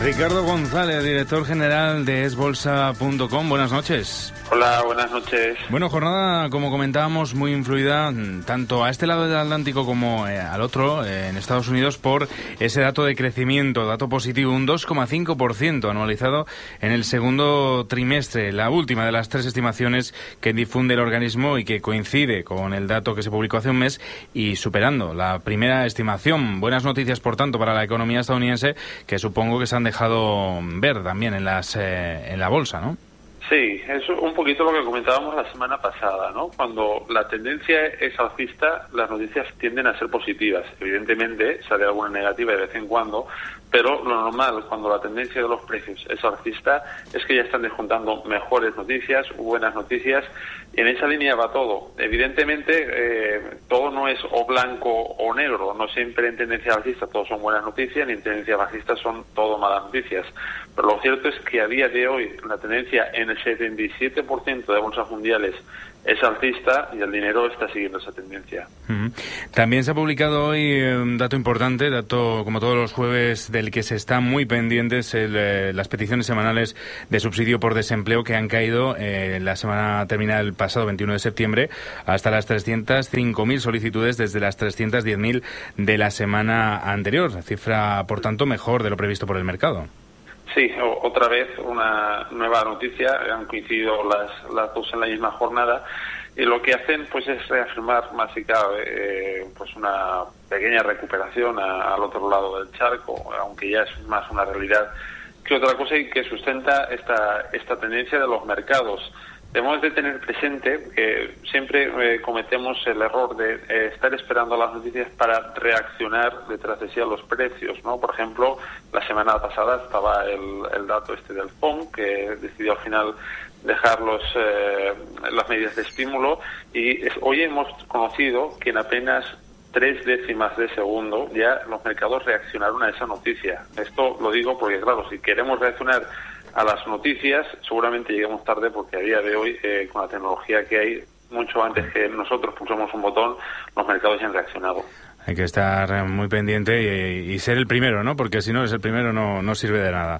Ricardo González, director general de esbolsa.com. Buenas noches. Hola, buenas noches. Bueno, jornada, como comentábamos, muy influida tanto a este lado del Atlántico como al otro, en Estados Unidos, por ese dato de crecimiento, dato positivo, un 2,5% anualizado en el segundo trimestre, la última de las tres estimaciones que difunde el organismo y que coincide con el dato que se publicó hace un mes y superando la primera estimación. Buenas noticias, por tanto, para la economía estadounidense, que supongo que se han dejado ver también en la bolsa, ¿no? Sí, es un poquito lo que comentábamos la semana pasada, ¿no? Cuando la tendencia es alcista, las noticias tienden a ser positivas. Evidentemente, sale alguna negativa de vez en cuando, pero lo normal cuando la tendencia de los precios es alcista es que ya están descontando mejores noticias, buenas noticias, y en esa línea va todo. Evidentemente, todo no es o blanco o negro, no siempre en tendencia alcista todos son buenas noticias, ni en tendencia bajista son todo malas noticias. Pero lo cierto es que a día de hoy la tendencia en el 77% de bolsas mundiales es alcista y el dinero está siguiendo esa tendencia. También se ha publicado hoy un dato importante, dato como todos los jueves del que se están muy pendientes, las peticiones semanales de subsidio por desempleo que han caído la semana terminada el pasado 21 de septiembre hasta las 305.000 solicitudes desde las 310.000 de la semana anterior, cifra por tanto mejor de lo previsto por el mercado. Sí, otra vez una nueva noticia, han coincidido las dos en la misma jornada y lo que hacen pues es reafirmar más si cabe pues una pequeña recuperación al otro lado del charco, aunque ya es más una realidad que otra cosa y que sustenta esta tendencia de los mercados. Debemos de tener presente que siempre cometemos el error de estar esperando las noticias para reaccionar detrás de sí a los precios, ¿no? Por ejemplo, la semana pasada estaba el dato del FOMC, que decidió al final dejar las medidas de estímulo, y hoy hemos conocido que en apenas 3 décimas de segundo ya los mercados reaccionaron a esa noticia. Esto lo digo porque, claro, si queremos reaccionar a las noticias, seguramente lleguemos tarde porque a día de hoy, con la tecnología que hay, mucho antes que nosotros pulsamos un botón, los mercados ya han reaccionado. Hay que estar muy pendiente y ser el primero, ¿no? Porque si no eres el primero no sirve de nada.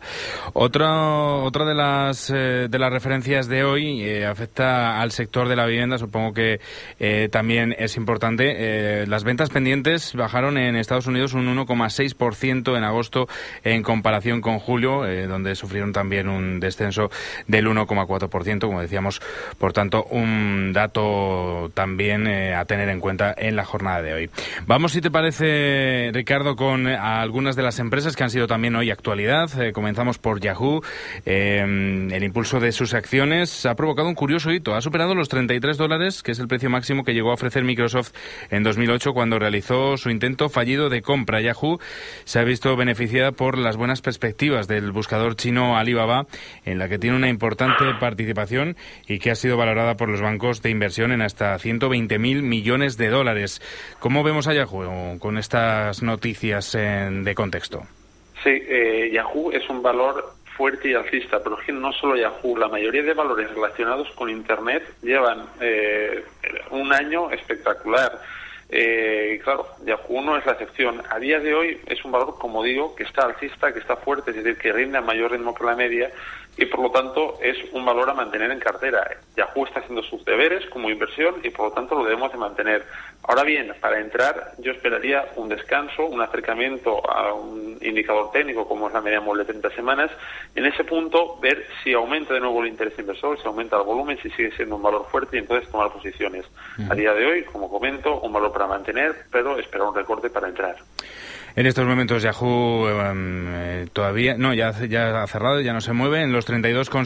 Otra de las referencias de hoy afecta al sector de la vivienda. Supongo que también es importante. Las ventas pendientes bajaron en Estados Unidos un 1,6% en agosto en comparación con julio, donde sufrieron también un descenso del 1,4%, como decíamos. Por tanto, un dato también a tener en cuenta en la jornada de hoy. Vamos, si te parece, Ricardo, con algunas de las empresas que han sido también hoy actualidad. Comenzamos por Yahoo. El impulso de sus acciones ha provocado un curioso hito. Ha superado los $33, que es el precio máximo que llegó a ofrecer Microsoft en 2008 cuando realizó su intento fallido de compra. Yahoo se ha visto beneficiada por las buenas perspectivas del buscador chino Alibaba, en la que tiene una importante participación y que ha sido valorada por los bancos de inversión en hasta $120.000 millones. ¿Cómo vemos a Yahoo con estas noticias de contexto? Sí, Yahoo es un valor fuerte y alcista, pero es que no solo Yahoo, la mayoría de valores relacionados con Internet llevan un año espectacular. Claro, Yahoo no es la excepción. A día de hoy es un valor, como digo, que está alcista, que está fuerte, es decir, que rinde a mayor ritmo que la media y por lo tanto es un valor a mantener en cartera. Yahoo está haciendo sus deberes como inversión y por lo tanto lo debemos de mantener. Ahora bien, para entrar yo esperaría un descanso, un acercamiento a un indicador técnico como es la media móvil de 30 semanas. En ese punto ver si aumenta de nuevo el interés inversor, si aumenta el volumen, si sigue siendo un valor fuerte y entonces tomar posiciones. A día de hoy, como comento, un valor para mantener, pero esperar un recorte para entrar. En estos momentos Yahoo todavía no, ya ha cerrado, ya no se mueve en los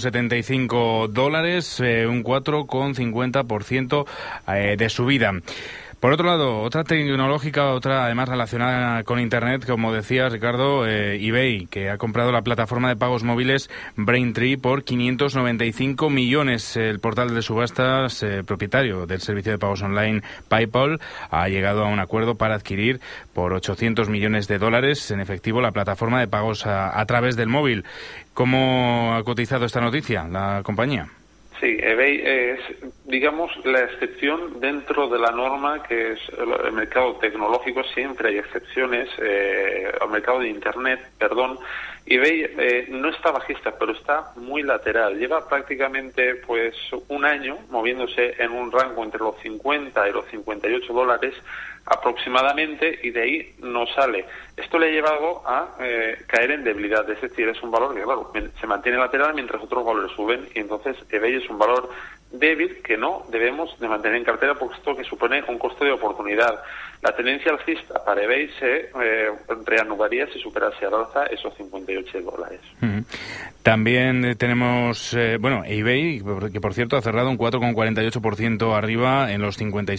$32,75, un 4,50% de subida. Por otro lado, otra tecnológica, otra además relacionada con Internet, como decía Ricardo, eBay, que ha comprado la plataforma de pagos móviles Braintree por 595 millones. El portal de subastas propietario del servicio de pagos online PayPal ha llegado a un acuerdo para adquirir por $800 millones en efectivo la plataforma de pagos a través del móvil. ¿Cómo ha cotizado esta noticia la compañía? Sí, eBay es, digamos, la excepción dentro de la norma, que es el mercado tecnológico. Siempre hay excepciones. Al mercado de Internet, eBay no está bajista, pero está muy lateral. Lleva prácticamente pues un año moviéndose en un rango entre los 50 y los $58 aproximadamente, y de ahí no sale. Esto le ha llevado a caer en debilidad, es decir, es un valor que, claro, se mantiene lateral mientras otros valores suben, y entonces eBay es un valor débil que no debemos de mantener en cartera, porque esto que supone un costo de oportunidad. La tendencia alcista para eBay se reanudaría si superase al alza esos $58. También tenemos, eBay, que por cierto ha cerrado un 4,48% arriba en los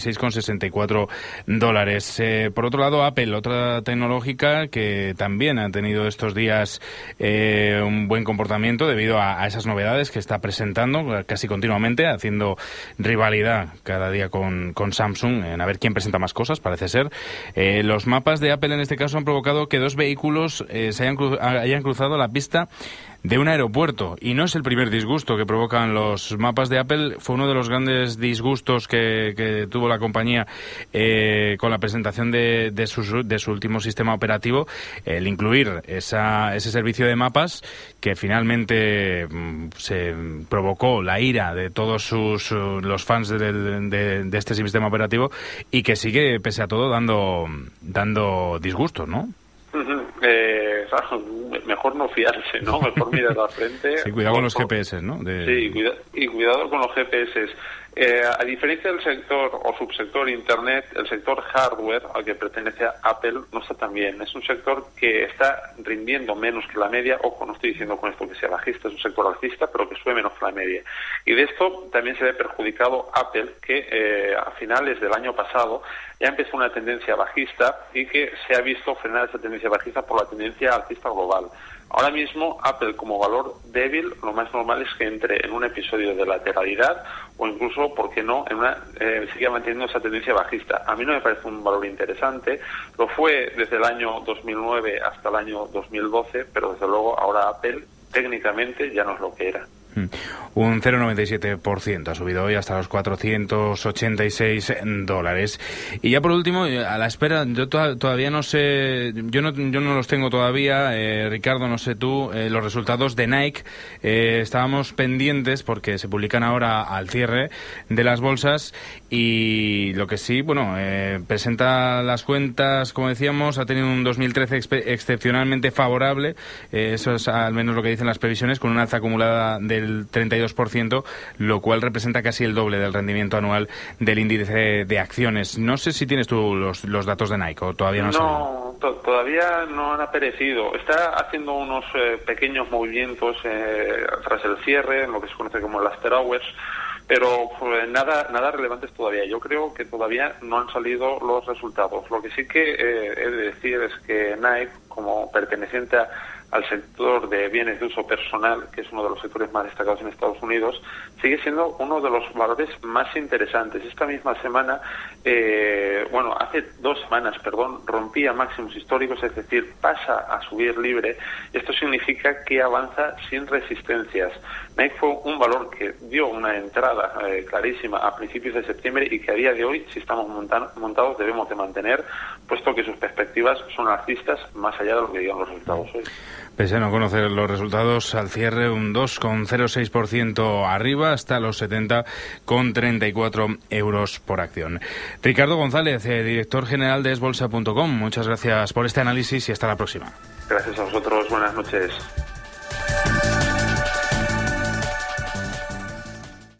$56,64. Por otro lado, Apple, otra tecnológica que también ha tenido estos días un buen comportamiento debido a esas novedades que está presentando casi continuamente, haciendo rivalidad cada día con Samsung en a ver quién presenta más cosas, parece ser. Los mapas de Apple en este caso han provocado que dos vehículos se hayan cruzado la pista de un aeropuerto, y no es el primer disgusto que provocan los mapas de Apple. Fue uno de los grandes disgustos que tuvo la compañía con la presentación de su último sistema operativo, el incluir ese servicio de mapas, que finalmente se provocó la ira de todos los fans de este sistema operativo, y que sigue, pese a todo, dando disgustos, ¿no? Mejor no fiarse, ¿no? Mejor mirar al frente. Sí, cuidado con los GPS, ¿no? Sí, cuidado con los GPS. A diferencia del sector o subsector Internet, el sector hardware al que pertenece a Apple no está tan bien. Es un sector que está rindiendo menos que la media. Ojo, no estoy diciendo con esto que sea bajista, es un sector alcista, pero que sube menos que la media. Y de esto también se ve perjudicado Apple, que a finales del año pasado ya empezó una tendencia bajista, y que se ha visto frenar esa tendencia bajista por la tendencia alcista global. Ahora mismo, Apple, como valor débil, lo más normal es que entre en un episodio de lateralidad, o incluso, ¿por qué no?, siga manteniendo esa tendencia bajista. A mí no me parece un valor interesante. Lo fue desde el año 2009 hasta el año 2012, pero desde luego ahora Apple técnicamente ya no es lo que era. Un 0,97% ha subido hoy hasta los $486. Y ya por último, a la espera, yo todavía no sé, yo no los tengo todavía, Ricardo, no sé tú, los resultados de Nike. Estábamos pendientes porque se publican ahora al cierre de las bolsas, y lo que sí, presenta las cuentas, como decíamos, ha tenido un 2013 excepcionalmente favorable, eso es al menos lo que dicen las previsiones, con una alza acumulada del 32%, lo cual representa casi el doble del rendimiento anual del índice de acciones. No sé si tienes tú los datos de Nike, o todavía no han salido. No, todavía no han aparecido. Está haciendo unos pequeños movimientos tras el cierre, en lo que se conoce como el after hours, pero nada relevantes todavía. Yo creo que todavía no han salido los resultados. Lo que sí que he de decir es que Nike, como perteneciente al sector de bienes de uso personal, que es uno de los sectores más destacados en Estados Unidos, sigue siendo uno de los valores más interesantes. Esta misma semana, hace 2 semanas, rompía máximos históricos, es decir, pasa a subir libre. Esto significa que avanza sin resistencias. Nike fue un valor que dio una entrada clarísima a principios de septiembre, y que a día de hoy, si estamos montados, debemos de mantener, puesto que sus perspectivas son alcistas más allá de lo que digan los resultados hoy. Pese a no conocer los resultados, al cierre un 2,06% arriba, hasta los 70,34 euros por acción. Ricardo González, director general de esbolsa.com, muchas gracias por este análisis y hasta la próxima. Gracias a vosotros, buenas noches.